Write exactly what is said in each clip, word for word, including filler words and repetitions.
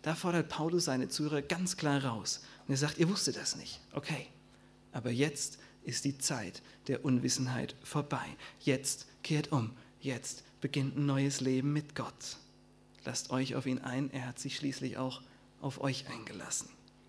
da fordert Paulus seine Zuhörer ganz klar raus. Und er sagt, ihr wusstet das nicht. Okay, aber jetzt ist die Zeit der Unwissenheit vorbei. Jetzt kehrt um. Jetzt beginnt ein neues Leben mit Gott. Lasst euch auf ihn ein. Er hat sich schließlich auch auf euch eingelassen.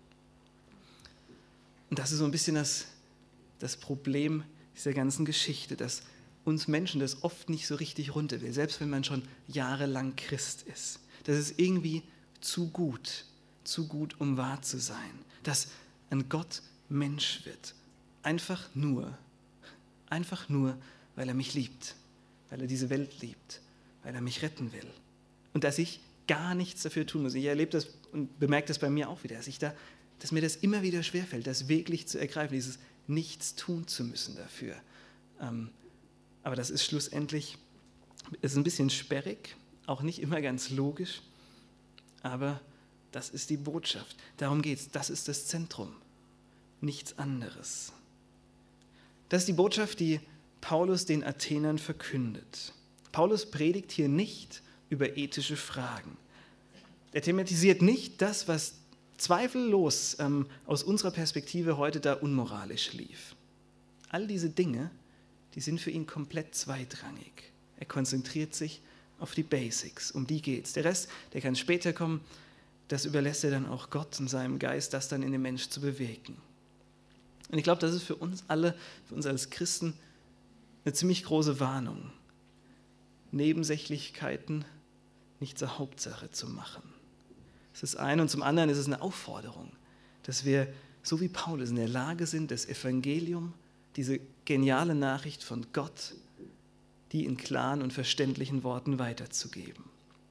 Und das ist so ein bisschen das, das Problem dieser ganzen Geschichte, dass uns Menschen das oft nicht so richtig runter will, selbst wenn man schon jahrelang Christ ist. Das ist irgendwie zu gut, zu gut, um wahr zu sein, dass ein Gott Mensch wird. Einfach nur, einfach nur, weil er mich liebt, weil er diese Welt liebt, weil er mich retten will. Und dass ich gar nichts dafür tun muss. Ich erlebe das und bemerke das bei mir auch wieder, dass, ich da, dass mir das immer wieder schwerfällt, das wirklich zu ergreifen, dieses nichts tun zu müssen dafür. Ähm, aber das ist schlussendlich, ist ein bisschen sperrig, auch nicht immer ganz logisch, aber das ist die Botschaft. Darum geht es, das ist das Zentrum, nichts anderes. Das ist die Botschaft, die Paulus den Athenern verkündet. Paulus predigt hier nicht über ethische Fragen. Er thematisiert nicht das, was zweifellos ähm, aus unserer Perspektive heute da unmoralisch lief. All diese Dinge, die sind für ihn komplett zweitrangig. Er konzentriert sich auf die Basics, um die geht's. Der Rest, der kann später kommen, das überlässt er dann auch Gott und seinem Geist, das dann in dem Mensch zu bewegen. Und ich glaube, das ist für uns alle, für uns als Christen, eine ziemlich große Warnung, Nebensächlichkeiten nicht zur Hauptsache zu machen. Das ist das eine. Und zum anderen ist es eine Aufforderung, dass wir, so wie Paulus, in der Lage sind, das Evangelium, diese geniale Nachricht von Gott, die in klaren und verständlichen Worten weiterzugeben.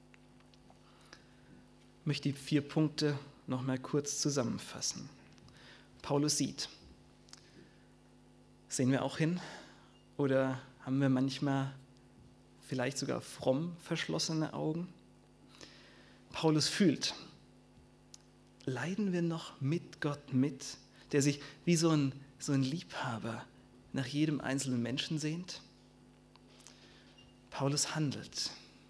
Ich möchte die vier Punkte noch mal kurz zusammenfassen. Paulus sieht. Sehen wir auch hin? Oder haben wir manchmal vielleicht sogar fromm verschlossene Augen? Paulus fühlt. Leiden wir noch mit Gott mit, der sich wie so ein, so ein Liebhaber nach jedem einzelnen Menschen sehnt? Paulus handelt.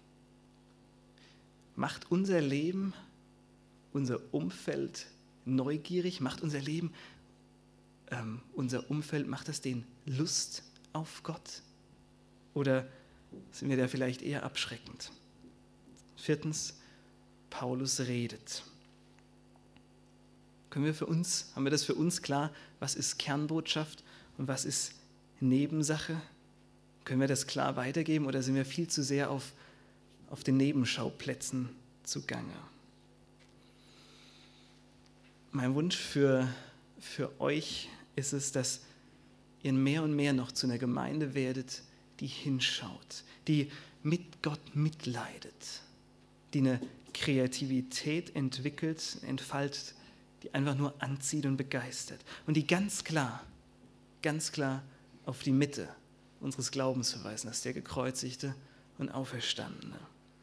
Macht unser Leben, unser Umfeld neugierig? Macht unser Leben, ähm, unser Umfeld, macht das den Lust auf Gott? Oder sind wir da vielleicht eher abschreckend? Viertens, Paulus redet. Können wir für uns, haben wir das für uns klar, was ist Kernbotschaft und was ist Nebensache? Können wir das klar weitergeben oder sind wir viel zu sehr auf, auf den Nebenschauplätzen zugange? Mein Wunsch für, für euch ist es, dass ihr mehr und mehr noch zu einer Gemeinde werdet, die hinschaut, die mit Gott mitleidet, die eine Kreativität entwickelt, entfaltet, die einfach nur anzieht und begeistert und die ganz klar, ganz klar auf die Mitte unseres Glaubens verweisen, das ist der Gekreuzigte und Auferstandene.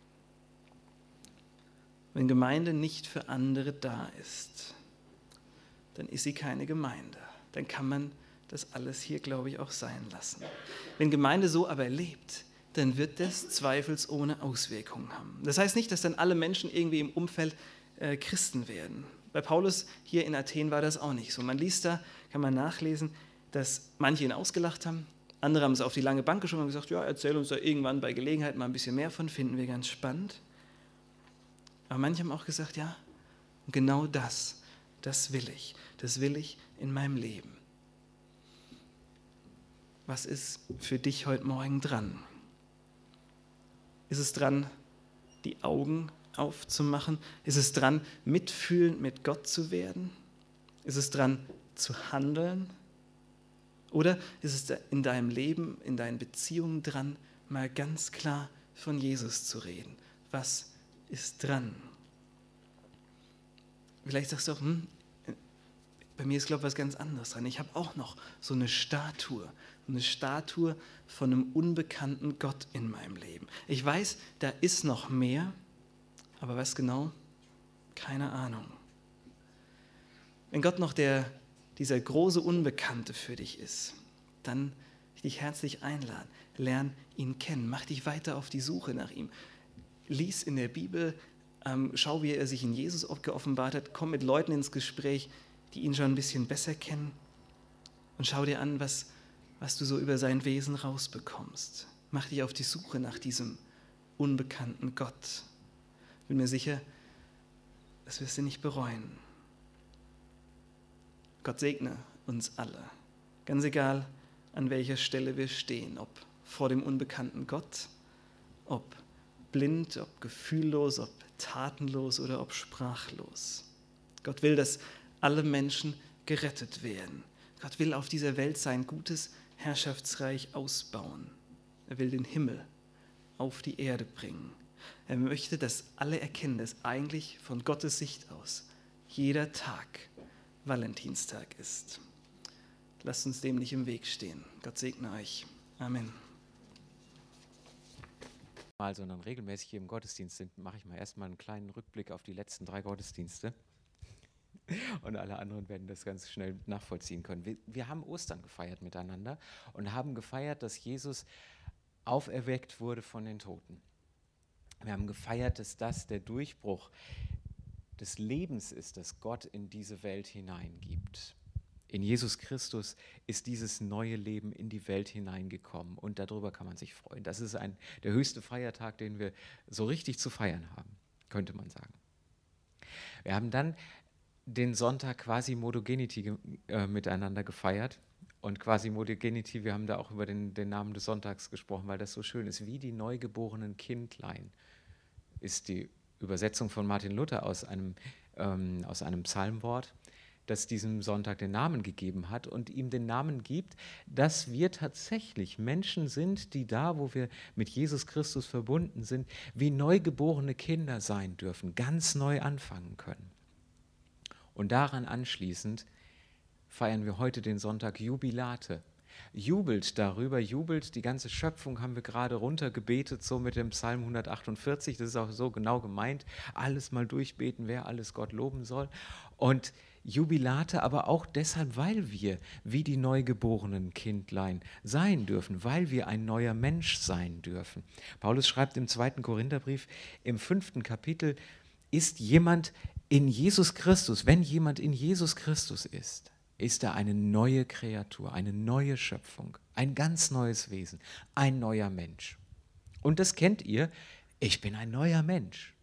Wenn Gemeinde nicht für andere da ist, dann ist sie keine Gemeinde. Dann kann man das alles hier, glaube ich, auch sein lassen. Wenn Gemeinde so aber lebt, dann wird das zweifelsohne Auswirkungen haben. Das heißt nicht, dass dann alle Menschen irgendwie im Umfeld äh, Christen werden. Bei Paulus hier in Athen war das auch nicht so. Man liest da, kann man nachlesen, dass manche ihn ausgelacht haben, andere haben es auf die lange Bank geschoben und gesagt, ja, erzähl uns da irgendwann bei Gelegenheit mal ein bisschen mehr von, finden wir ganz spannend. Aber manche haben auch gesagt, ja, genau das, das will ich, das will ich in meinem Leben. Was ist für dich heute Morgen dran? Ist es dran, die Augen aufzumachen? Ist es dran, mitfühlend mit Gott zu werden? Ist es dran, zu handeln? Oder ist es in deinem Leben, in deinen Beziehungen dran, mal ganz klar von Jesus zu reden? Was ist dran? Vielleicht sagst du auch, hm, bei mir ist, glaube ich, was ganz anderes dran. Ich habe auch noch so eine Statue, eine Statue von einem unbekannten Gott in meinem Leben. Ich weiß, da ist noch mehr, aber was genau? Keine Ahnung. Wenn Gott noch der, dieser große Unbekannte für dich ist, dann ich dich herzlich einladen. Lern ihn kennen, mach dich weiter auf die Suche nach ihm. Lies in der Bibel Ähm, schau, wie er sich in Jesus geoffenbart hat. Komm mit Leuten ins Gespräch, die ihn schon ein bisschen besser kennen. Und schau dir an, was, was du so über sein Wesen rausbekommst. Mach dich auf die Suche nach diesem unbekannten Gott. Bin mir sicher, das wirst du nicht bereuen. Gott segne uns alle. Ganz egal, an welcher Stelle wir stehen, ob vor dem unbekannten Gott, ob blind, ob gefühllos, ob tatenlos oder ob sprachlos. Gott will, dass alle Menschen gerettet werden. Gott will auf dieser Welt sein gutes Herrschaftsreich ausbauen. Er will den Himmel auf die Erde bringen. Er möchte, dass alle erkennen, dass eigentlich von Gottes Sicht aus jeder Tag Valentinstag ist. Lasst uns dem nicht im Weg stehen. Gott segne euch. Amen. Mal, sondern regelmäßig hier im Gottesdienst sind, mache ich mal erstmal einen kleinen Rückblick auf die letzten drei Gottesdienste. Und alle anderen werden das ganz schnell nachvollziehen können. Wir, wir haben Ostern gefeiert miteinander und haben gefeiert, dass Jesus auferweckt wurde von den Toten. Wir haben gefeiert, dass das der Durchbruch des Lebens ist, das Gott in diese Welt hineingibt. In Jesus Christus ist dieses neue Leben in die Welt hineingekommen und darüber kann man sich freuen. Das ist ein, der höchste Feiertag, den wir so richtig zu feiern haben, könnte man sagen. Wir haben dann den Sonntag Quasi-Modogenity äh, miteinander gefeiert. Und Quasi-Modogenity, wir haben da auch über den, den Namen des Sonntags gesprochen, weil das so schön ist. Wie die neugeborenen Kindlein ist die Übersetzung von Martin Luther aus einem, ähm, aus einem Psalmwort, das diesem Sonntag den Namen gegeben hat und ihm den Namen gibt, dass wir tatsächlich Menschen sind, die da, wo wir mit Jesus Christus verbunden sind, wie neugeborene Kinder sein dürfen, ganz neu anfangen können. Und daran anschließend feiern wir heute den Sonntag Jubilate. Jubelt darüber, jubelt, die ganze Schöpfung haben wir gerade runtergebetet, so mit dem Psalm hundertachtundvierzig, das ist auch so genau gemeint, alles mal durchbeten, wer alles Gott loben soll. Und Jubilate aber auch deshalb, weil wir wie die neugeborenen Kindlein sein dürfen, weil wir ein neuer Mensch sein dürfen. Paulus schreibt im zweiten Korintherbrief im fünften Kapitel, ist jemand in Jesus Christus, wenn jemand in Jesus Christus ist, ist er eine neue Kreatur, eine neue Schöpfung, ein ganz neues Wesen, ein neuer Mensch. Und das kennt ihr, ich bin ein neuer Mensch.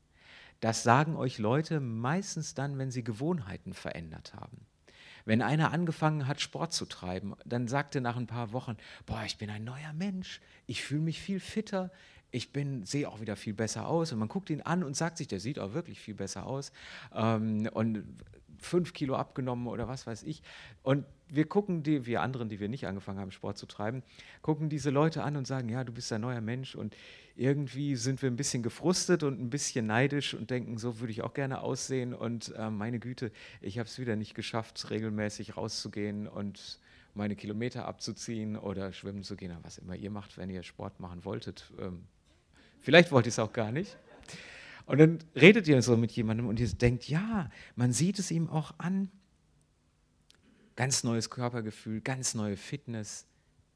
Das sagen euch Leute meistens dann, wenn sie Gewohnheiten verändert haben. Wenn einer angefangen hat, Sport zu treiben, dann sagt er nach ein paar Wochen, boah, ich bin ein neuer Mensch, ich fühle mich viel fitter, ich bin, sehe auch wieder viel besser aus. Und man guckt ihn an und sagt sich, der sieht auch wirklich viel besser aus. Ähm, und fünf Kilo abgenommen oder was weiß ich. Und wir gucken, die, wir anderen, die wir nicht angefangen haben, Sport zu treiben, gucken diese Leute an und sagen, ja, du bist ein neuer Mensch. Und irgendwie sind wir ein bisschen gefrustet und ein bisschen neidisch und denken, so würde ich auch gerne aussehen. Und äh, meine Güte, ich habe es wieder nicht geschafft, regelmäßig rauszugehen und meine Kilometer abzuziehen oder schwimmen zu gehen, oder was immer ihr macht, wenn ihr Sport machen wolltet. Ähm, vielleicht wollt ihr es auch gar nicht. Und dann redet ihr so mit jemandem und ihr denkt, ja, man sieht es ihm auch an. Ganz neues Körpergefühl, ganz neue Fitness.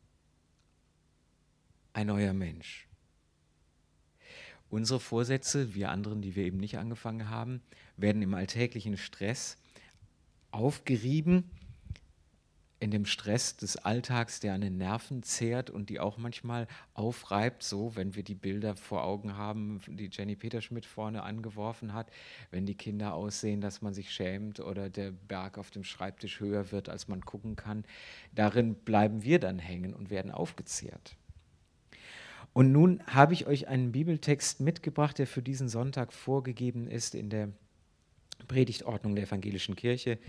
Ein neuer Mensch. Unsere Vorsätze, wir anderen, die wir eben nicht angefangen haben, werden im alltäglichen Stress aufgerieben, in dem Stress des Alltags, der an den Nerven zehrt und die auch manchmal aufreibt, so wenn wir die Bilder vor Augen haben, die Jenny Peterschmidt vorne angeworfen hat, wenn die Kinder aussehen, dass man sich schämt oder der Berg auf dem Schreibtisch höher wird, als man gucken kann. Darin bleiben wir dann hängen und werden aufgezehrt. Und nun habe ich euch einen Bibeltext mitgebracht, der für diesen Sonntag vorgegeben ist in der Predigtordnung der Evangelischen Kirche.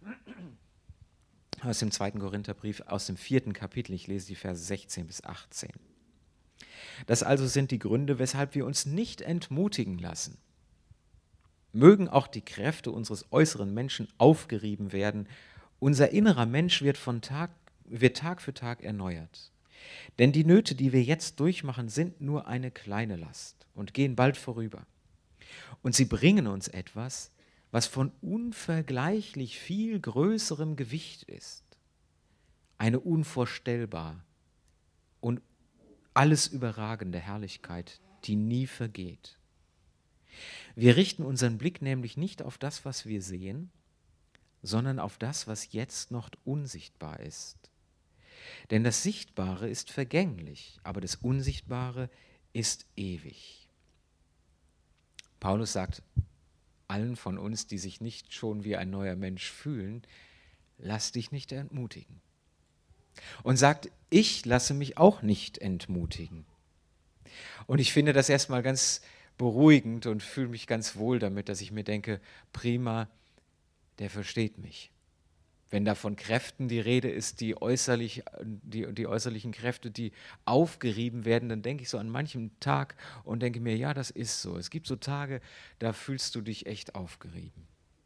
Aus dem zweiten Korintherbrief, aus dem vierten Kapitel, ich lese die Verse sechzehn bis achtzehn. Das also sind die Gründe, weshalb wir uns nicht entmutigen lassen. Mögen auch die Kräfte unseres äußeren Menschen aufgerieben werden, unser innerer Mensch wird, von Tag, wird Tag für Tag erneuert. Denn die Nöte, die wir jetzt durchmachen, sind nur eine kleine Last und gehen bald vorüber. Und sie bringen uns etwas, was von unvergleichlich viel größerem Gewicht ist. Eine unvorstellbar und alles überragende Herrlichkeit, die nie vergeht. Wir richten unseren Blick nämlich nicht auf das, was wir sehen, sondern auf das, was jetzt noch unsichtbar ist. Denn das Sichtbare ist vergänglich, aber das Unsichtbare ist ewig. Paulus sagt allen von uns, die sich nicht schon wie ein neuer Mensch fühlen, lass dich nicht entmutigen. Und sagt, ich lasse mich auch nicht entmutigen. Und ich finde das erstmal ganz beruhigend und fühle mich ganz wohl damit, dass ich mir denke, prima, der versteht mich. Wenn da von Kräften die Rede ist, die, äußerlich, die, die äußerlichen Kräfte, die aufgerieben werden, dann denke ich so an manchem Tag und denke mir, ja, das ist so. Es gibt so Tage, da fühlst du dich echt aufgerieben.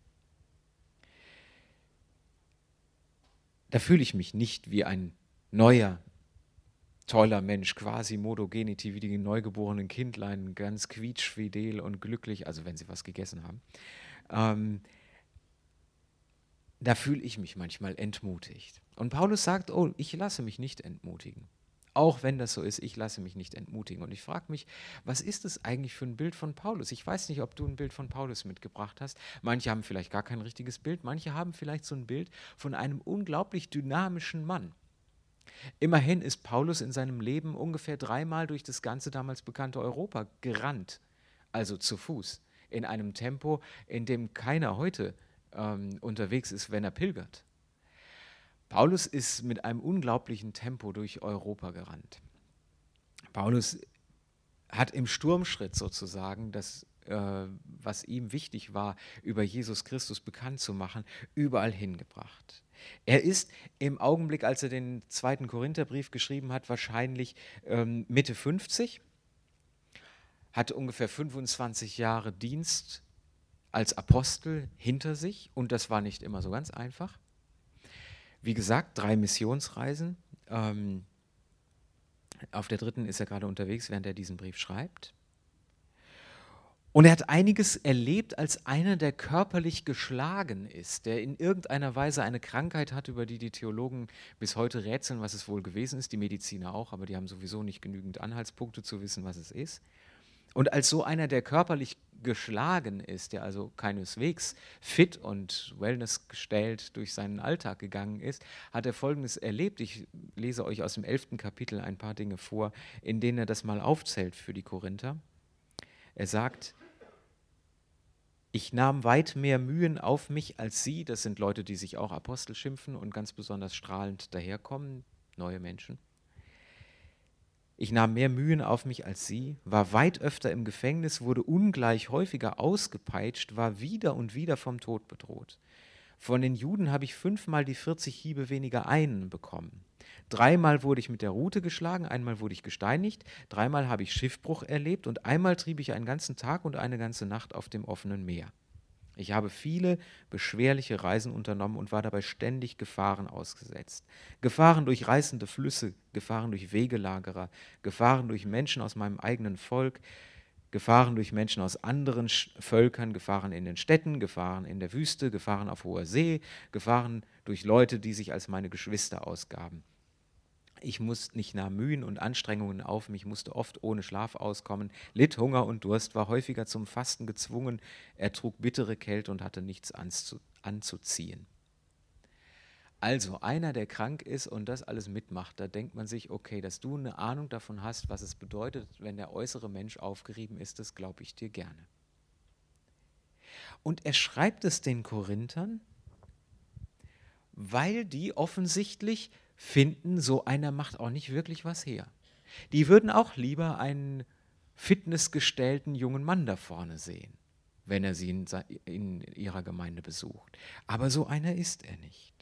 Da fühle ich mich nicht wie ein neuer, toller Mensch, quasi Modo-Genitiv, wie die neugeborenen Kindlein, ganz quietschfidel und glücklich, also wenn sie was gegessen haben. Ähm, da fühle ich mich manchmal entmutigt. Und Paulus sagt, oh, ich lasse mich nicht entmutigen. Auch wenn das so ist, ich lasse mich nicht entmutigen. Und ich frage mich, was ist es eigentlich für ein Bild von Paulus? Ich weiß nicht, ob du ein Bild von Paulus mitgebracht hast. Manche haben vielleicht gar kein richtiges Bild, manche haben vielleicht so ein Bild von einem unglaublich dynamischen Mann. Immerhin ist Paulus in seinem Leben ungefähr dreimal durch das ganze damals bekannte Europa gerannt, also zu Fuß, in einem Tempo, in dem keiner heute ähm, unterwegs ist, wenn er pilgert. Paulus ist mit einem unglaublichen Tempo durch Europa gerannt. Paulus hat im Sturmschritt sozusagen das, äh, was ihm wichtig war, über Jesus Christus bekannt zu machen, überall hingebracht. Er ist im Augenblick, als er den zweiten Korintherbrief geschrieben hat, wahrscheinlich ähm, Mitte fünfzig, hatte ungefähr fünfundzwanzig Jahre Dienst als Apostel hinter sich und das war nicht immer so ganz einfach. Wie gesagt, drei Missionsreisen. Ähm, auf der dritten ist er gerade unterwegs, während er diesen Brief schreibt. Und er hat einiges erlebt als einer, der körperlich geschlagen ist, der in irgendeiner Weise eine Krankheit hat, über die die Theologen bis heute rätseln, was es wohl gewesen ist, die Mediziner auch, aber die haben sowieso nicht genügend Anhaltspunkte zu wissen, was es ist. Und als so einer, der körperlich geschlagen ist, der also keineswegs fit und wellnessgestellt durch seinen Alltag gegangen ist, hat er Folgendes erlebt. Ich lese euch aus dem elften Kapitel ein paar Dinge vor, in denen er das mal aufzählt für die Korinther. Er sagt, ich nahm weit mehr Mühen auf mich als sie, das sind Leute, die sich auch Apostel schimpfen und ganz besonders strahlend daherkommen, neue Menschen. Ich nahm mehr Mühen auf mich als sie, war weit öfter im Gefängnis, wurde ungleich häufiger ausgepeitscht, war wieder und wieder vom Tod bedroht. Von den Juden habe ich fünfmal die vierzig Hiebe weniger einen bekommen. Dreimal wurde ich mit der Rute geschlagen, einmal wurde ich gesteinigt, dreimal habe ich Schiffbruch erlebt und einmal trieb ich einen ganzen Tag und eine ganze Nacht auf dem offenen Meer. Ich habe viele beschwerliche Reisen unternommen und war dabei ständig Gefahren ausgesetzt. Gefahren durch reißende Flüsse, Gefahren durch Wegelagerer, Gefahren durch Menschen aus meinem eigenen Volk, Gefahren durch Menschen aus anderen Völkern, Gefahren in den Städten, Gefahren in der Wüste, Gefahren auf hoher See, Gefahren durch Leute, die sich als meine Geschwister ausgaben. Ich musste nicht nahm Mühen und Anstrengungen auf mich, musste oft ohne Schlaf auskommen, litt Hunger und Durst, war häufiger zum Fasten gezwungen, ertrug bittere Kälte und hatte nichts anzu- anzuziehen. Also einer, der krank ist und das alles mitmacht, da denkt man sich, okay, dass du eine Ahnung davon hast, was es bedeutet, wenn der äußere Mensch aufgerieben ist, das glaube ich dir gerne. Und er schreibt es den Korinthern, weil die offensichtlich finden, so einer macht auch nicht wirklich was her. Die würden auch lieber einen fitnessgestellten jungen Mann da vorne sehen, wenn er sie in, in ihrer Gemeinde besucht. Aber so einer ist er nicht.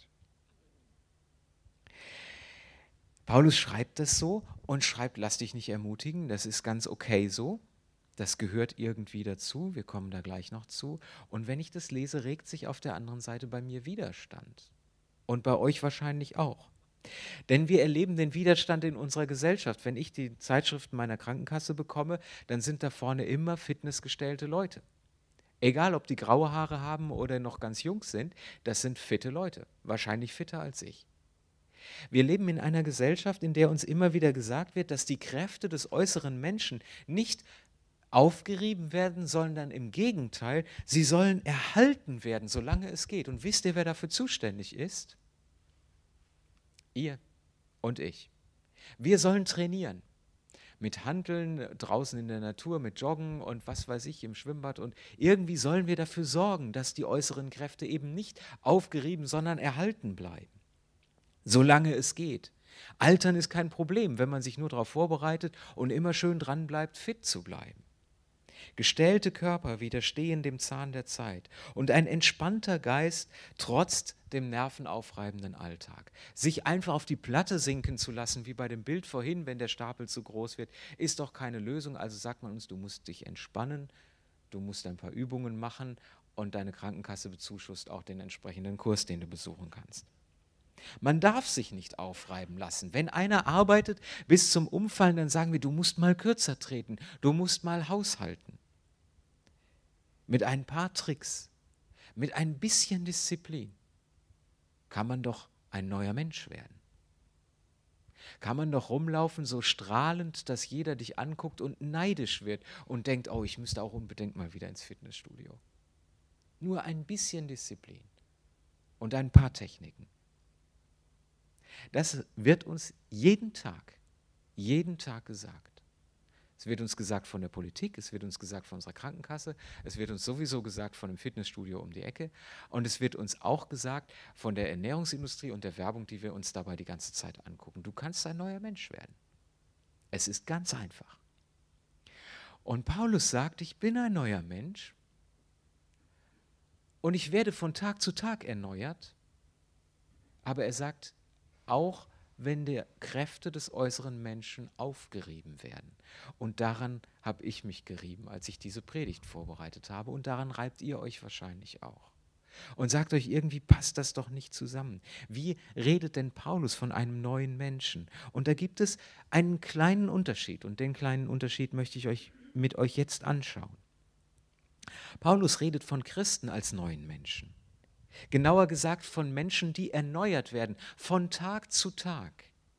Paulus schreibt das so und schreibt, lass dich nicht ermutigen, das ist ganz okay so. Das gehört irgendwie dazu, wir kommen da gleich noch zu. Und wenn ich das lese, regt sich auf der anderen Seite bei mir Widerstand. Und bei euch wahrscheinlich auch. Denn wir erleben den Widerstand in unserer Gesellschaft. Wenn ich die Zeitschriften meiner Krankenkasse bekomme, dann sind da vorne immer fitnessgestellte Leute. Egal, ob die graue Haare haben oder noch ganz jung sind, das sind fitte Leute. Wahrscheinlich fitter als ich. Wir leben in einer Gesellschaft, in der uns immer wieder gesagt wird, dass die Kräfte des äußeren Menschen nicht aufgerieben werden, sondern im Gegenteil, sie sollen erhalten werden, solange es geht. Und wisst ihr, wer dafür zuständig ist? Ihr und ich. Wir sollen trainieren. Mit Hanteln draußen in der Natur, mit Joggen und was weiß ich im Schwimmbad. Und irgendwie sollen wir dafür sorgen, dass die äußeren Kräfte eben nicht aufgerieben, sondern erhalten bleiben. Solange es geht. Altern ist kein Problem, wenn man sich nur darauf vorbereitet und immer schön dran bleibt, fit zu bleiben. Gestählte Körper widerstehen dem Zahn der Zeit und ein entspannter Geist trotzt dem nervenaufreibenden Alltag. Sich einfach auf die Platte sinken zu lassen, wie bei dem Bild vorhin, wenn der Stapel zu groß wird, ist doch keine Lösung. Also sagt man uns, du musst dich entspannen, du musst ein paar Übungen machen und deine Krankenkasse bezuschusst auch den entsprechenden Kurs, den du besuchen kannst. Man darf sich nicht aufreiben lassen. Wenn einer arbeitet bis zum Umfallen, dann sagen wir, du musst mal kürzer treten, du musst mal haushalten. Mit ein paar Tricks, mit ein bisschen Disziplin kann man doch ein neuer Mensch werden. Kann man doch rumlaufen so strahlend, dass jeder dich anguckt und neidisch wird und denkt, oh, ich müsste auch unbedingt mal wieder ins Fitnessstudio. Nur ein bisschen Disziplin und ein paar Techniken. Das wird uns jeden Tag, jeden Tag gesagt. Es wird uns gesagt von der Politik, es wird uns gesagt von unserer Krankenkasse, es wird uns sowieso gesagt von dem Fitnessstudio um die Ecke und es wird uns auch gesagt von der Ernährungsindustrie und der Werbung, die wir uns dabei die ganze Zeit angucken. Du kannst ein neuer Mensch werden. Es ist ganz einfach. Und Paulus sagt, ich bin ein neuer Mensch und ich werde von Tag zu Tag erneuert, aber er sagt, auch wenn die Kräfte des äußeren Menschen aufgerieben werden. Und daran habe ich mich gerieben, als ich diese Predigt vorbereitet habe. Und daran reibt ihr euch wahrscheinlich auch. Und sagt euch, irgendwie passt das doch nicht zusammen. Wie redet denn Paulus von einem neuen Menschen? Und da gibt es einen kleinen Unterschied. Und den kleinen Unterschied möchte ich euch mit euch jetzt anschauen. Paulus redet von Christen als neuen Menschen. Genauer gesagt von Menschen, die erneuert werden, von Tag zu Tag.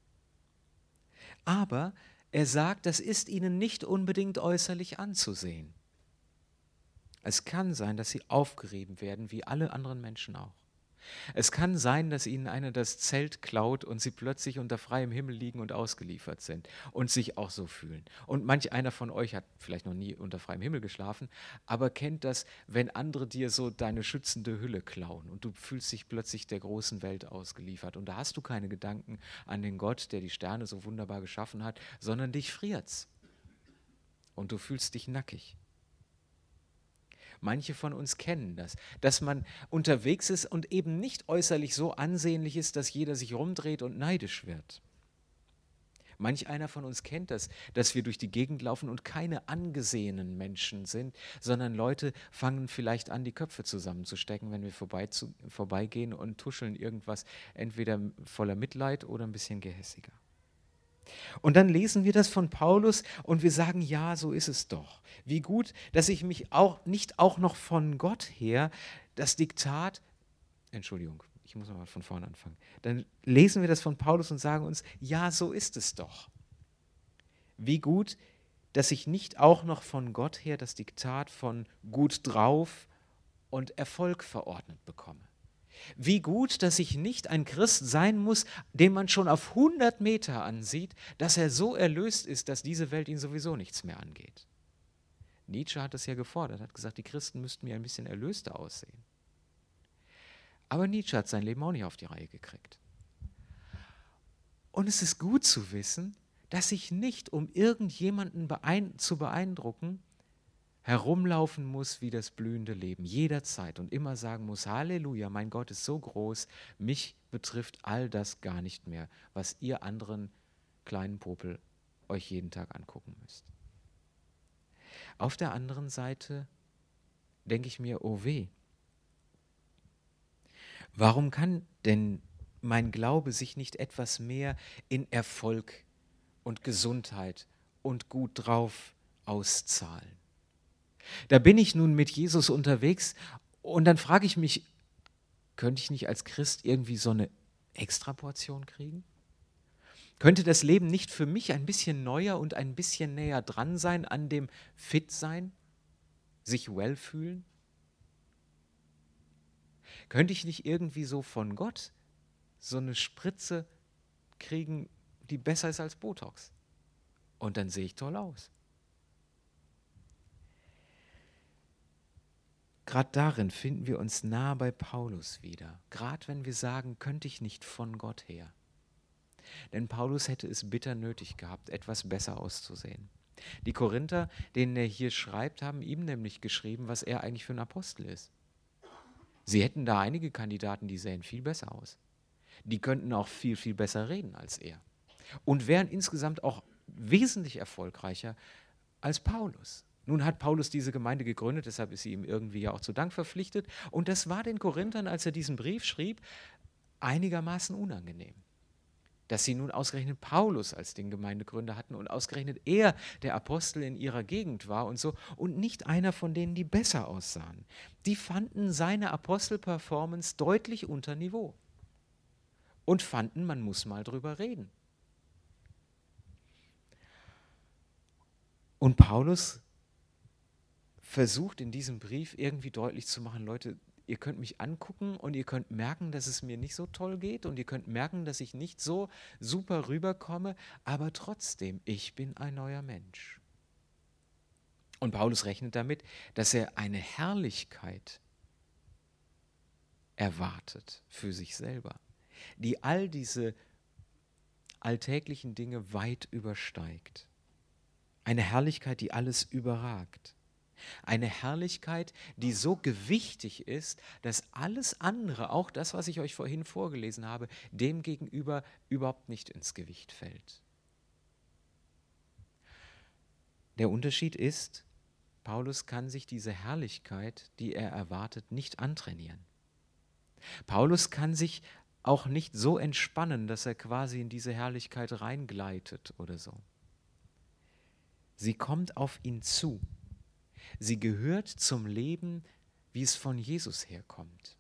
Aber er sagt, das ist ihnen nicht unbedingt äußerlich anzusehen. Es kann sein, dass sie aufgerieben werden, wie alle anderen Menschen auch. Es kann sein, dass ihnen einer das Zelt klaut und sie plötzlich unter freiem Himmel liegen und ausgeliefert sind und sich auch so fühlen. Und manch einer von euch hat vielleicht noch nie unter freiem Himmel geschlafen, aber kennt das, wenn andere dir so deine schützende Hülle klauen und du fühlst dich plötzlich der großen Welt ausgeliefert und da hast du keine Gedanken an den Gott, der die Sterne so wunderbar geschaffen hat, sondern dich friert's und du fühlst dich nackig. Manche von uns kennen das, dass man unterwegs ist und eben nicht äußerlich so ansehnlich ist, dass jeder sich rumdreht und neidisch wird. Manch einer von uns kennt das, dass wir durch die Gegend laufen und keine angesehenen Menschen sind, sondern Leute fangen vielleicht an, die Köpfe zusammenzustecken, wenn wir vorbei zu, vorbeigehen und tuscheln irgendwas, entweder voller Mitleid oder ein bisschen gehässiger. Und dann lesen wir das von Paulus und wir sagen, ja, so ist es doch. Wie gut, dass ich mich auch nicht auch noch von Gott her das Diktat, Entschuldigung, ich muss nochmal von vorne anfangen. Dann lesen wir das von Paulus und sagen uns, ja, so ist es doch. Wie gut, dass ich nicht auch noch von Gott her das Diktat von gut drauf und Erfolg verordnet bekomme. Wie gut, dass ich nicht ein Christ sein muss, den man schon auf hundert Meter ansieht, dass er so erlöst ist, dass diese Welt ihn sowieso nichts mehr angeht. Nietzsche hat das ja gefordert, hat gesagt, die Christen müssten mir ein bisschen erlöster aussehen. Aber Nietzsche hat sein Leben auch nicht auf die Reihe gekriegt. Und es ist gut zu wissen, dass ich nicht, um irgendjemanden beein- zu beeindrucken, herumlaufen muss wie das blühende Leben, jederzeit und immer sagen muss, Halleluja, mein Gott ist so groß, mich betrifft all das gar nicht mehr, was ihr anderen kleinen Popel euch jeden Tag angucken müsst. Auf der anderen Seite denke ich mir, oh weh, warum kann denn mein Glaube sich nicht etwas mehr in Erfolg und Gesundheit und gut drauf auszahlen? Da bin ich nun mit Jesus unterwegs und dann frage ich mich, könnte ich nicht als Christ irgendwie so eine Extraportion kriegen? Könnte das Leben nicht für mich ein bisschen neuer und ein bisschen näher dran sein an dem Fit-Sein, sich well fühlen? Könnte ich nicht irgendwie so von Gott so eine Spritze kriegen, die besser ist als Botox? Und dann sehe ich toll aus. Gerade darin finden wir uns nah bei Paulus wieder. Gerade wenn wir sagen, könnte ich nicht von Gott her. Denn Paulus hätte es bitter nötig gehabt, etwas besser auszusehen. Die Korinther, denen er hier schreibt, haben ihm nämlich geschrieben, was er eigentlich für ein Apostel ist. Sie hätten da einige Kandidaten, die sehen viel besser aus. Die könnten auch viel, viel besser reden als er. Und wären insgesamt auch wesentlich erfolgreicher als Paulus. Nun hat Paulus diese Gemeinde gegründet, deshalb ist sie ihm irgendwie ja auch zu Dank verpflichtet. Und das war den Korinthern, als er diesen Brief schrieb, einigermaßen unangenehm. Dass sie nun ausgerechnet Paulus als den Gemeindegründer hatten und ausgerechnet er der Apostel in ihrer Gegend war und so und nicht einer von denen, die besser aussahen. Die fanden seine Apostel-Performance deutlich unter Niveau und fanden, man muss mal drüber reden. Und Paulus versucht in diesem Brief irgendwie deutlich zu machen, Leute, ihr könnt mich angucken und ihr könnt merken, dass es mir nicht so toll geht und ihr könnt merken, dass ich nicht so super rüberkomme, aber trotzdem, ich bin ein neuer Mensch. Und Paulus rechnet damit, dass er eine Herrlichkeit erwartet für sich selber, die all diese alltäglichen Dinge weit übersteigt. Eine Herrlichkeit, die alles überragt. Eine Herrlichkeit, die so gewichtig ist, dass alles andere, auch das, was ich euch vorhin vorgelesen habe, dem gegenüber überhaupt nicht ins Gewicht fällt. Der Unterschied ist, Paulus kann sich diese Herrlichkeit, die er erwartet, nicht antrainieren. Paulus kann sich auch nicht so entspannen, dass er quasi in diese Herrlichkeit reingleitet oder so. Sie kommt auf ihn zu. Sie gehört zum Leben, wie es von Jesus herkommt.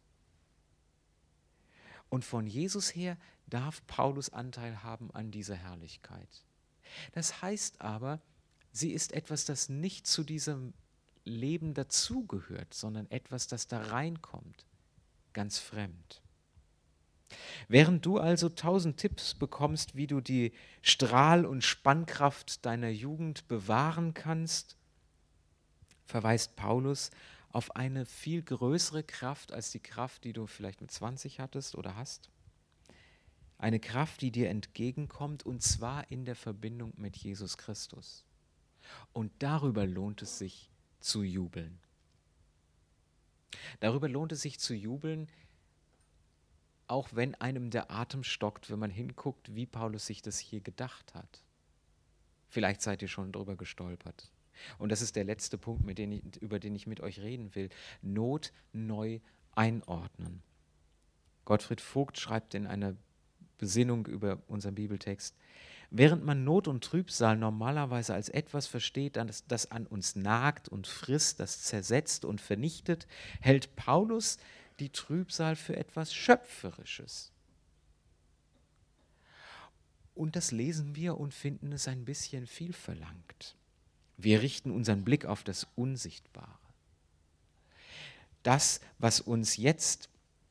Und von Jesus her darf Paulus Anteil haben an dieser Herrlichkeit. Das heißt aber, sie ist etwas, das nicht zu diesem Leben dazugehört, sondern etwas, das da reinkommt, ganz fremd. Während du also tausend Tipps bekommst, wie du die Strahl- und Spannkraft deiner Jugend bewahren kannst, verweist Paulus auf eine viel größere Kraft als die Kraft, die du vielleicht mit zwanzig hattest oder hast. Eine Kraft, die dir entgegenkommt, und zwar in der Verbindung mit Jesus Christus. Und darüber lohnt es sich zu jubeln. Darüber lohnt es sich zu jubeln, auch wenn einem der Atem stockt, wenn man hinguckt, wie Paulus sich das hier gedacht hat. Vielleicht seid ihr schon drüber gestolpert. Und das ist der letzte Punkt, mit dem ich, über den ich mit euch reden will. Not neu einordnen. Gottfried Vogt schreibt in einer Besinnung über unseren Bibeltext: Während man Not und Trübsal normalerweise als etwas versteht, das, das an uns nagt und frisst, das zersetzt und vernichtet, hält Paulus die Trübsal für etwas Schöpferisches. Und das lesen wir und finden es ein bisschen viel verlangt. Wir richten unseren Blick auf das Unsichtbare. Das, was uns jetzt,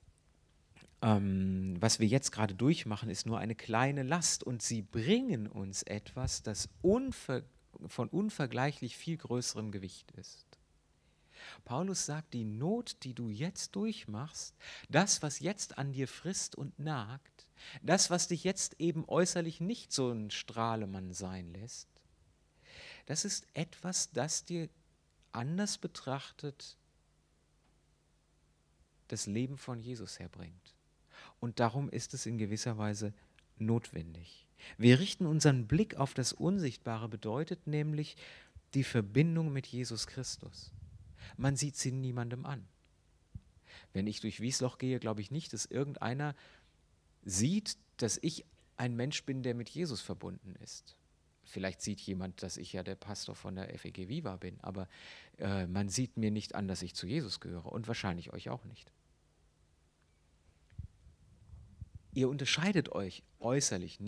ähm, was wir jetzt gerade durchmachen, ist nur eine kleine Last und sie bringen uns etwas, das unver- von unvergleichlich viel größerem Gewicht ist. Paulus sagt, die Not, die du jetzt durchmachst, das, was jetzt an dir frisst und nagt, das, was dich jetzt eben äußerlich nicht so ein Strahlemann sein lässt, das ist etwas, das dir anders betrachtet das Leben von Jesus herbringt. Und darum ist es in gewisser Weise notwendig. Wir richten unseren Blick auf das Unsichtbare, bedeutet nämlich die Verbindung mit Jesus Christus. Man sieht sie niemandem an. Wenn ich durch Wiesloch gehe, glaube ich nicht, dass irgendeiner sieht, dass ich ein Mensch bin, der mit Jesus verbunden ist. Vielleicht sieht jemand, dass ich ja der Pastor von der F E G Viva bin, aber äh, man sieht mir nicht an, dass ich zu Jesus gehöre und wahrscheinlich euch auch nicht. Ihr unterscheidet euch äußerlich nicht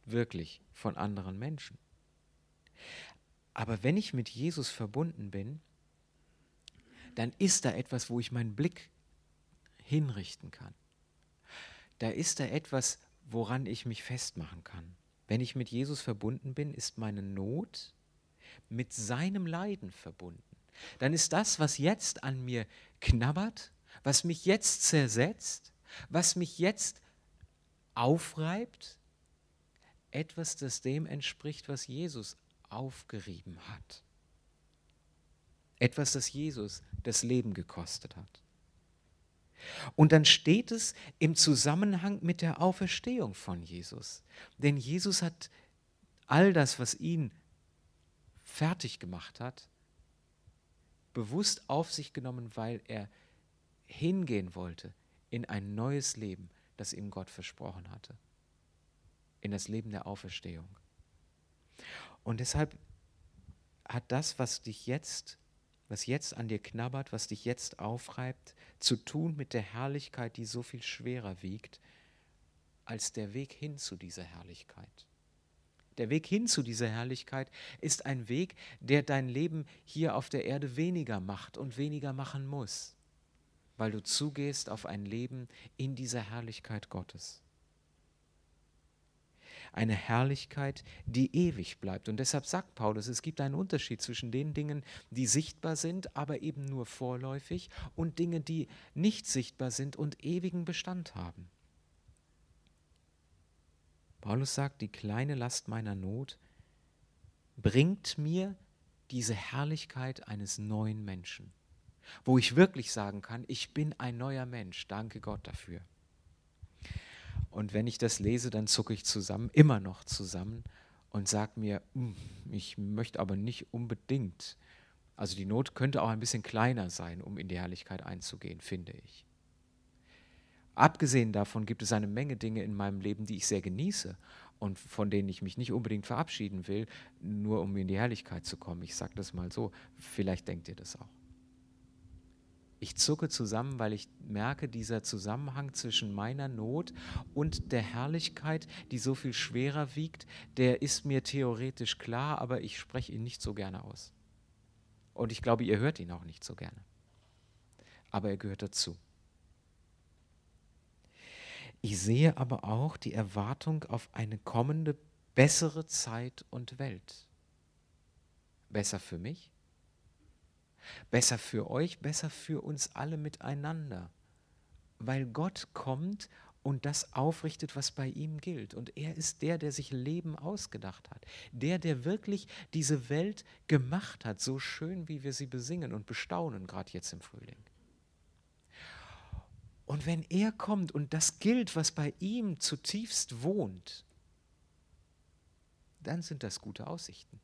wirklich von anderen Menschen. Aber wenn ich mit Jesus verbunden bin, dann ist da etwas, wo ich meinen Blick hinrichten kann. Da ist da etwas, woran ich mich festmachen kann. Wenn ich mit Jesus verbunden bin, ist meine Not mit seinem Leiden verbunden. Dann ist das, was jetzt an mir knabbert, was mich jetzt zersetzt, was mich jetzt aufreibt, etwas, das dem entspricht, was Jesus aufgerieben hat. Etwas, das Jesus das Leben gekostet hat. Und dann steht es im Zusammenhang mit der Auferstehung von Jesus. Denn Jesus hat all das, was ihn fertig gemacht hat, bewusst auf sich genommen, weil er hingehen wollte in ein neues Leben, das ihm Gott versprochen hatte. In das Leben der Auferstehung. Und deshalb hat das, was dich jetzt, was jetzt an dir knabbert, was dich jetzt aufreibt, zu tun mit der Herrlichkeit, die so viel schwerer wiegt, als der Weg hin zu dieser Herrlichkeit. Der Weg hin zu dieser Herrlichkeit ist ein Weg, der dein Leben hier auf der Erde weniger macht und weniger machen muss, weil du zugehst auf ein Leben in dieser Herrlichkeit Gottes. Eine Herrlichkeit, die ewig bleibt. Und deshalb sagt Paulus, es gibt einen Unterschied zwischen den Dingen, die sichtbar sind, aber eben nur vorläufig, und Dinge, die nicht sichtbar sind und ewigen Bestand haben. Paulus sagt, die kleine Last meiner Not bringt mir diese Herrlichkeit eines neuen Menschen, wo ich wirklich sagen kann, ich bin ein neuer Mensch, danke Gott dafür. Und wenn ich das lese, dann zucke ich zusammen, immer noch zusammen und sage mir, ich möchte aber nicht unbedingt, also die Not könnte auch ein bisschen kleiner sein, um in die Herrlichkeit einzugehen, finde ich. Abgesehen davon gibt es eine Menge Dinge in meinem Leben, die ich sehr genieße und von denen ich mich nicht unbedingt verabschieden will, nur um in die Herrlichkeit zu kommen. Ich sage das mal so, vielleicht denkt ihr das auch. Ich zucke zusammen, weil ich merke, dieser Zusammenhang zwischen meiner Not und der Herrlichkeit, die so viel schwerer wiegt, der ist mir theoretisch klar, aber ich spreche ihn nicht so gerne aus. Und ich glaube, ihr hört ihn auch nicht so gerne. Aber er gehört dazu. Ich sehe aber auch die Erwartung auf eine kommende, bessere Zeit und Welt. Besser für mich, besser für euch, besser für uns alle miteinander. Weil Gott kommt und das aufrichtet, was bei ihm gilt. Und er ist der, der sich Leben ausgedacht hat. Der, der wirklich diese Welt gemacht hat, so schön, wie wir sie besingen und bestaunen, gerade jetzt im Frühling. Und wenn er kommt und das gilt, was bei ihm zutiefst wohnt, dann sind das gute Aussichten.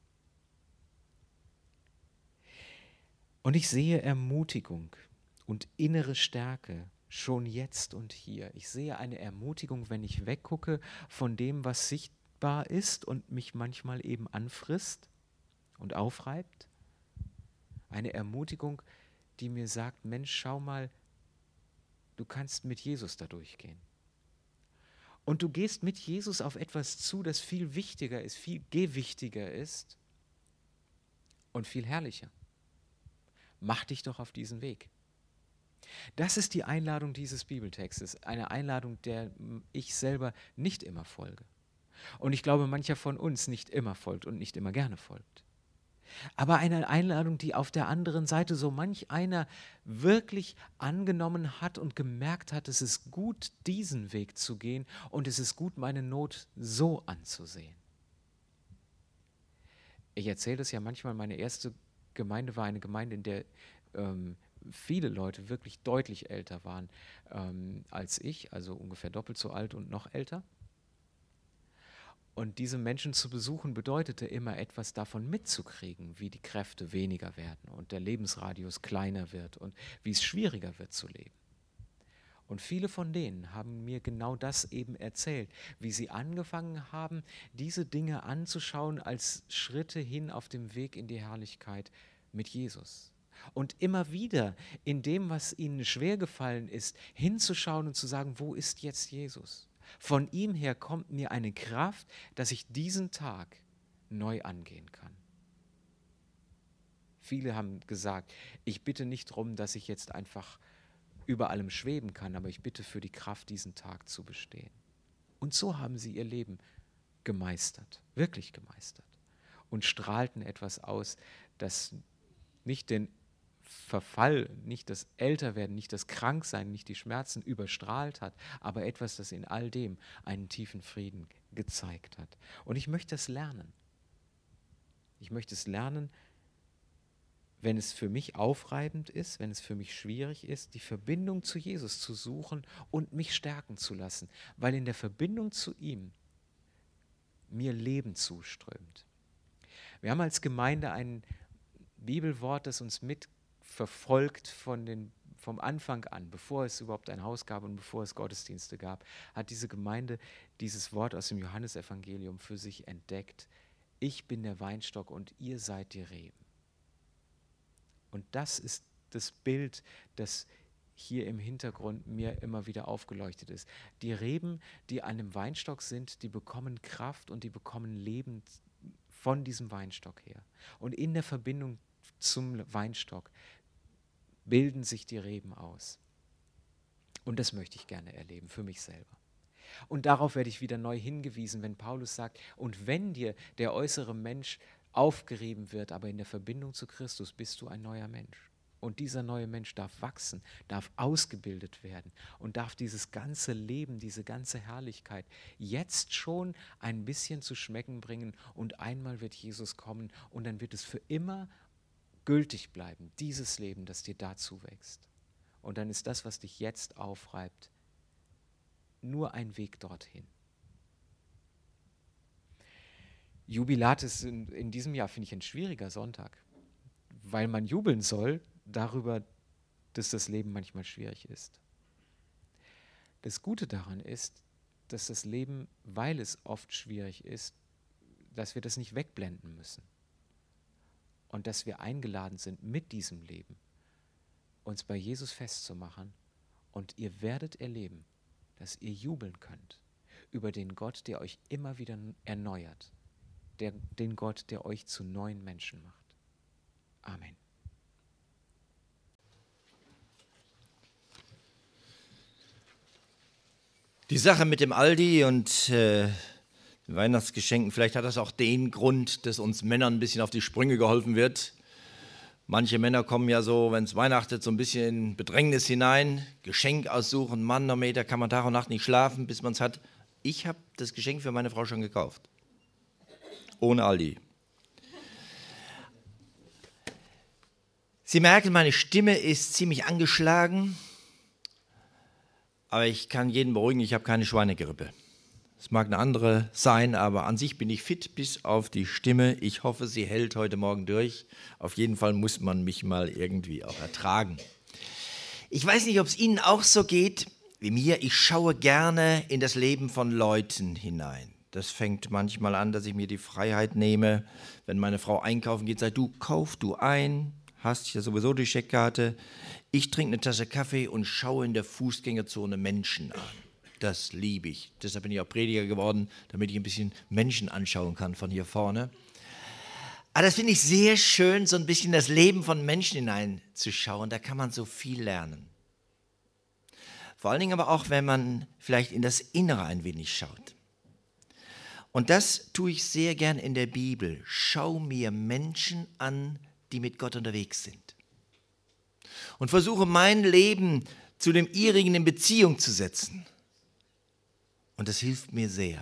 Und ich sehe Ermutigung und innere Stärke schon jetzt und hier. Ich sehe eine Ermutigung, wenn ich weggucke von dem, was sichtbar ist und mich manchmal eben anfrisst und aufreibt. Eine Ermutigung, die mir sagt, Mensch, schau mal, du kannst mit Jesus da durchgehen. Und du gehst mit Jesus auf etwas zu, das viel wichtiger ist, viel gewichtiger ist und viel herrlicher. Mach dich doch auf diesen Weg. Das ist die Einladung dieses Bibeltextes, eine Einladung, der ich selber nicht immer folge. Und ich glaube, mancher von uns nicht immer folgt und nicht immer gerne folgt. Aber eine Einladung, die auf der anderen Seite so manch einer wirklich angenommen hat und gemerkt hat, es ist gut, diesen Weg zu gehen und es ist gut, meine Not so anzusehen. Ich erzähle das ja manchmal, meine erste Gemeinde war eine Gemeinde, in der ähm, viele Leute wirklich deutlich älter waren ähm, als ich, also ungefähr doppelt so alt und noch älter. Und diese Menschen zu besuchen bedeutete immer etwas davon mitzukriegen, wie die Kräfte weniger werden und der Lebensradius kleiner wird und wie es schwieriger wird zu leben. Und viele von denen haben mir genau das eben erzählt, wie sie angefangen haben, diese Dinge anzuschauen als Schritte hin auf dem Weg in die Herrlichkeit mit Jesus. Und immer wieder in dem, was ihnen schwer gefallen ist, hinzuschauen und zu sagen, wo ist jetzt Jesus? Von ihm her kommt mir eine Kraft, dass ich diesen Tag neu angehen kann. Viele haben gesagt, ich bitte nicht darum, dass ich jetzt einfach über allem schweben kann, aber ich bitte für die Kraft, diesen Tag zu bestehen. Und so haben sie ihr Leben gemeistert, wirklich gemeistert und strahlten etwas aus, das nicht den Verfall, nicht das Älterwerden, nicht das Kranksein, nicht die Schmerzen überstrahlt hat, aber etwas, das in all dem einen tiefen Frieden gezeigt hat. Und ich möchte es lernen. Ich möchte es lernen, wenn es für mich aufreibend ist, wenn es für mich schwierig ist, die Verbindung zu Jesus zu suchen und mich stärken zu lassen, weil in der Verbindung zu ihm mir Leben zuströmt. Wir haben als Gemeinde ein Bibelwort, das uns mitverfolgt von den, vom Anfang an, bevor es überhaupt ein Haus gab und bevor es Gottesdienste gab, hat diese Gemeinde dieses Wort aus dem Johannesevangelium für sich entdeckt. Ich bin der Weinstock und ihr seid die Reben. Und das ist das Bild, das hier im Hintergrund mir immer wieder aufgeleuchtet ist. Die Reben, die an dem Weinstock sind, die bekommen Kraft und die bekommen Leben von diesem Weinstock her. Und in der Verbindung zum Weinstock bilden sich die Reben aus. Und das möchte ich gerne erleben, für mich selber. Und darauf werde ich wieder neu hingewiesen, wenn Paulus sagt, und wenn dir der äußere Mensch aufgerieben wird, aber in der Verbindung zu Christus bist du ein neuer Mensch. Und dieser neue Mensch darf wachsen, darf ausgebildet werden und darf dieses ganze Leben, diese ganze Herrlichkeit jetzt schon ein bisschen zu schmecken bringen. Und einmal wird Jesus kommen und dann wird es für immer gültig bleiben, dieses Leben, das dir dazu wächst. Und dann ist das, was dich jetzt aufreibt, nur ein Weg dorthin. Jubilat ist in, in diesem Jahr, finde ich, ein schwieriger Sonntag, weil man jubeln soll darüber, dass das Leben manchmal schwierig ist. Das Gute daran ist, dass das Leben, weil es oft schwierig ist, dass wir das nicht wegblenden müssen und dass wir eingeladen sind, mit diesem Leben uns bei Jesus festzumachen und ihr werdet erleben, dass ihr jubeln könnt über den Gott, der euch immer wieder erneuert. Der, den Gott, der euch zu neuen Menschen macht. Amen. Die Sache mit dem Aldi und äh, den Weihnachtsgeschenken, vielleicht hat das auch den Grund, dass uns Männern ein bisschen auf die Sprünge geholfen wird. Manche Männer kommen ja so, wenn es weihnachtet, so ein bisschen in Bedrängnis hinein. Geschenk aussuchen, Manometer, kann man Tag und Nacht nicht schlafen, bis man es hat. Ich habe das Geschenk für meine Frau schon gekauft. Ohne Aldi. Sie merken, meine Stimme ist ziemlich angeschlagen, aber ich kann jeden beruhigen, ich habe keine Schweinegrippe. Es mag eine andere sein, aber an sich bin ich fit bis auf die Stimme. Ich hoffe, sie hält heute Morgen durch. Auf jeden Fall muss man mich mal irgendwie auch ertragen. Ich weiß nicht, ob es Ihnen auch so geht wie mir. Ich schaue gerne in das Leben von Leuten hinein. Das fängt manchmal an, dass ich mir die Freiheit nehme, wenn meine Frau einkaufen geht, sagt, du, kauf du ein, hast ja sowieso die Scheckkarte. Ich trinke eine Tasse Kaffee und schaue in der Fußgängerzone Menschen an. Das liebe ich. Deshalb bin ich auch Prediger geworden, damit ich ein bisschen Menschen anschauen kann von hier vorne. Aber das finde ich sehr schön, so ein bisschen das Leben von Menschen hineinzuschauen. Da kann man so viel lernen. Vor allen Dingen aber auch, wenn man vielleicht in das Innere ein wenig schaut. Und das tue ich sehr gern in der Bibel. Schau mir Menschen an, die mit Gott unterwegs sind. Und versuche mein Leben zu dem ihrigen in Beziehung zu setzen. Und das hilft mir sehr.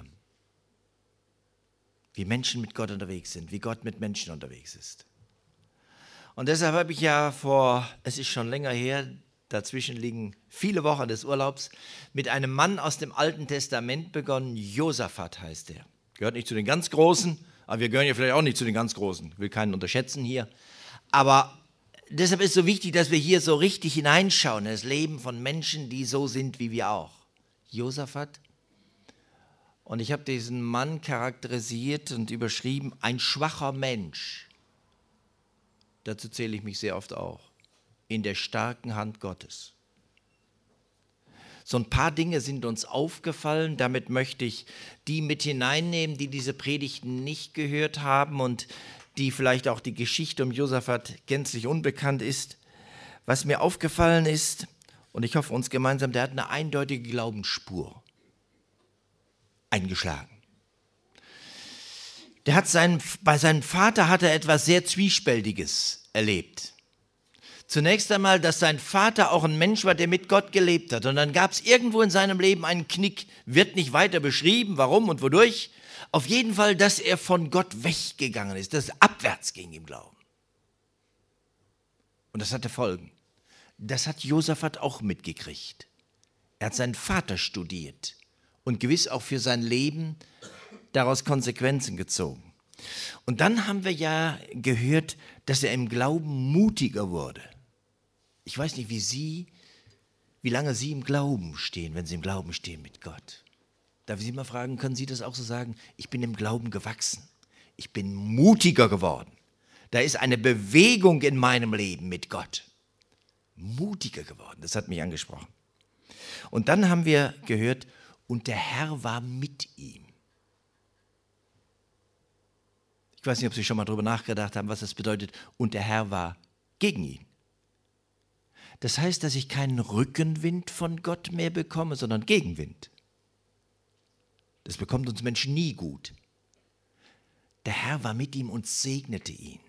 Wie Menschen mit Gott unterwegs sind, wie Gott mit Menschen unterwegs ist. Und deshalb habe ich ja vor, es ist schon länger her, dazwischen liegen viele Wochen des Urlaubs, mit einem Mann aus dem Alten Testament begonnen. Josaphat heißt er. Gehört nicht zu den ganz Großen, aber wir gehören ja vielleicht auch nicht zu den ganz Großen. Ich will keinen unterschätzen hier. Aber deshalb ist es so wichtig, dass wir hier so richtig hineinschauen in das Leben von Menschen, die so sind wie wir auch. Josaphat. Und ich habe diesen Mann charakterisiert und überschrieben, ein schwacher Mensch. Dazu zähle ich mich sehr oft auch. In der starken Hand Gottes. So ein paar Dinge sind uns aufgefallen. Damit möchte ich die mit hineinnehmen, die diese Predigten nicht gehört haben und die vielleicht auch die Geschichte um Josaphat gänzlich unbekannt ist. Was mir aufgefallen ist, und ich hoffe uns gemeinsam, der hat eine eindeutige Glaubensspur eingeschlagen. Der hat seinen, bei seinem Vater hat er etwas sehr Zwiespältiges erlebt. Zunächst einmal, dass sein Vater auch ein Mensch war, der mit Gott gelebt hat. Und dann gab es irgendwo in seinem Leben einen Knick, wird nicht weiter beschrieben, warum und wodurch. Auf jeden Fall, dass er von Gott weggegangen ist, dass es abwärts ging im Glauben. Und das hatte Folgen. Das hat Josaphat auch mitgekriegt. Er hat seinen Vater studiert und gewiss auch für sein Leben daraus Konsequenzen gezogen. Und dann haben wir ja gehört, dass er im Glauben mutiger wurde. Ich weiß nicht, wie Sie, wie lange Sie im Glauben stehen, wenn Sie im Glauben stehen mit Gott. Darf ich Sie mal fragen, können Sie das auch so sagen? Ich bin im Glauben gewachsen. Ich bin mutiger geworden. Da ist eine Bewegung in meinem Leben mit Gott. Mutiger geworden, das hat mich angesprochen. Und dann haben wir gehört, und der Herr war mit ihm. Ich weiß nicht, ob Sie schon mal darüber nachgedacht haben, was das bedeutet. Und der Herr war gegen ihn. Das heißt, dass ich keinen Rückenwind von Gott mehr bekomme, sondern Gegenwind. Das bekommt uns Menschen nie gut. Der Herr war mit ihm und segnete ihn.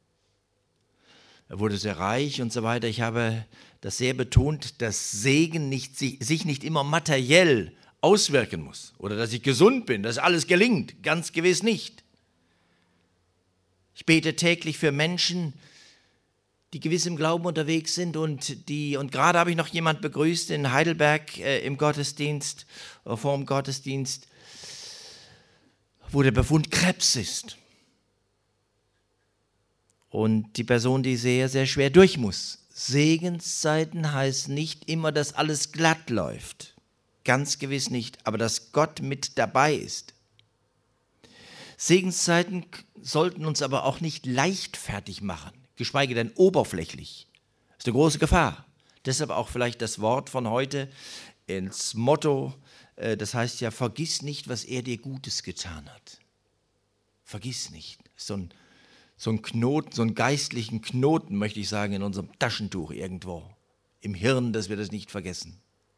Er wurde sehr reich und so weiter. Ich habe das sehr betont, dass Segen nicht, sich nicht immer materiell auswirken muss. Oder dass ich gesund bin, dass alles gelingt. Ganz gewiss nicht. Ich bete täglich für Menschen, die gewiss im Glauben unterwegs sind und die, und gerade habe ich noch jemand begrüßt in Heidelberg äh, im Gottesdienst, äh, vor dem Gottesdienst, wo der Befund Krebs ist. Und die Person, die sehr, sehr schwer durch muss. Segenszeiten heißt nicht immer, dass alles glatt läuft. Ganz gewiss nicht, aber dass Gott mit dabei ist. Segenszeiten sollten uns aber auch nicht leichtfertig machen, geschweige denn oberflächlich. Das ist eine große Gefahr. Deshalb auch vielleicht das Wort von heute ins Motto, das heißt ja, vergiss nicht, was er dir Gutes getan hat. Vergiss nicht. So ein, so ein Knoten, so einen geistlichen Knoten, möchte ich sagen, in unserem Taschentuch irgendwo, im Hirn, dass wir das nicht vergessen.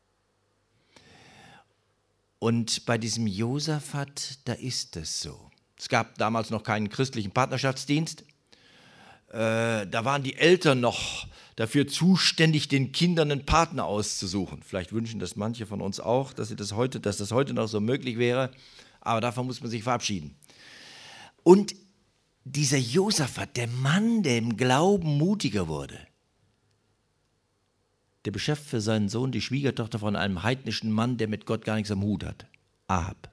Und bei diesem Josaphat, da ist es so. Es gab damals noch keinen christlichen Partnerschaftsdienst. Äh, da waren die Eltern noch dafür zuständig, den Kindern einen Partner auszusuchen. Vielleicht wünschen das manche von uns auch, dass, sie das, heute, dass das heute noch so möglich wäre. Aber davon muss man sich verabschieden. Und dieser Josaphat, der Mann, der im Glauben mutiger wurde, der beschafft für seinen Sohn die Schwiegertochter von einem heidnischen Mann, der mit Gott gar nichts am Hut hat. Ahab.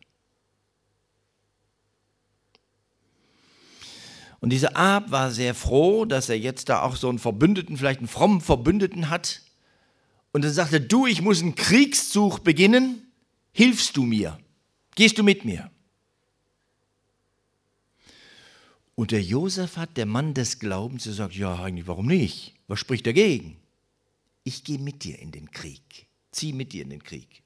Und dieser Ahab war sehr froh, dass er jetzt da auch so einen Verbündeten, vielleicht einen frommen Verbündeten hat. Und er sagte, du, ich muss einen Kriegszug beginnen, hilfst du mir? Gehst du mit mir? Und der Josaphat, der Mann des Glaubens, der sagt, ja, eigentlich, warum nicht? Was spricht dagegen? Ich gehe mit dir in den Krieg. Zieh mit dir in den Krieg.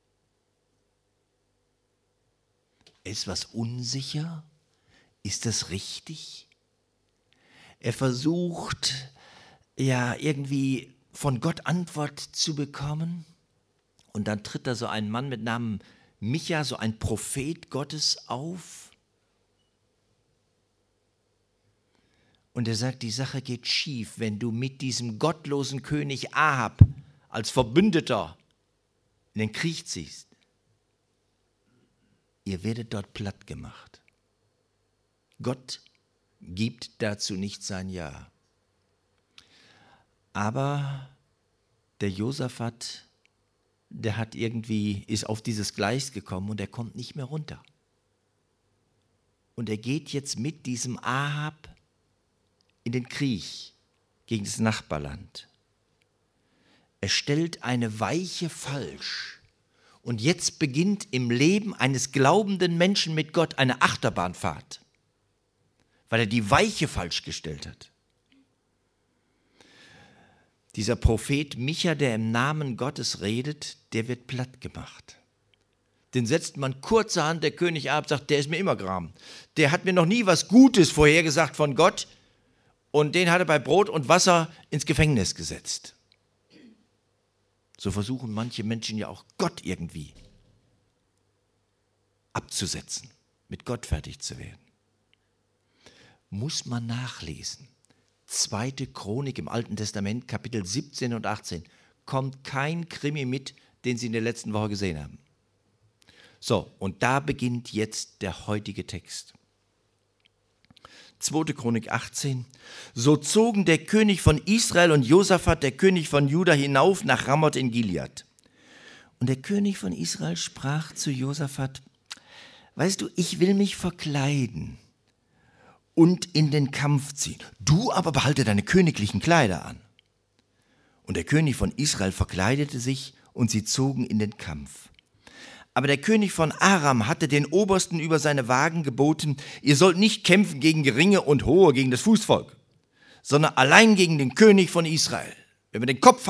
Ist was unsicher? Ist das richtig? Er versucht, ja, irgendwie von Gott Antwort zu bekommen. Und dann tritt da so ein Mann mit Namen Micha, so ein Prophet Gottes auf. Und er sagt, die Sache geht schief, wenn du mit diesem gottlosen König Ahab als Verbündeter in den Krieg ziehst. Ihr werdet dort platt gemacht. Gott gibt dazu nicht sein Ja. Aber der Josaphat, der hat irgendwie, ist auf dieses Gleis gekommen und er kommt nicht mehr runter. Und er geht jetzt mit diesem Ahab in den Krieg gegen das Nachbarland. Er stellt eine Weiche falsch. Und jetzt beginnt im Leben eines glaubenden Menschen mit Gott eine Achterbahnfahrt, weil er die Weiche falsch gestellt hat. Dieser Prophet Micha, der im Namen Gottes redet, der wird platt gemacht. Den setzt man kurzerhand, der König Ahab sagt, der ist mir immer gram. Der hat mir noch nie was Gutes vorhergesagt von Gott und den hat er bei Brot und Wasser ins Gefängnis gesetzt. So versuchen manche Menschen ja auch Gott irgendwie abzusetzen, mit Gott fertig zu werden. Muss man nachlesen. Zweite Chronik im Alten Testament, Kapitel siebzehn und achtzehn. Kommt kein Krimi mit, den Sie in der letzten Woche gesehen haben. So, und da beginnt jetzt der heutige Text. Zweite Chronik achtzehn. So zogen der König von Israel und Josaphat, der König von Juda, hinauf nach Ramoth in Gilead. Und der König von Israel sprach zu Josaphat, weißt du, ich will mich verkleiden und in den Kampf ziehen. Du aber behalte deine königlichen Kleider an. Und der König von Israel verkleidete sich und sie zogen in den Kampf. Aber der König von Aram hatte den Obersten über seine Wagen geboten, ihr sollt nicht kämpfen gegen Geringe und Hohe, gegen das Fußvolk, sondern allein gegen den König von Israel. Wenn wir den Kopf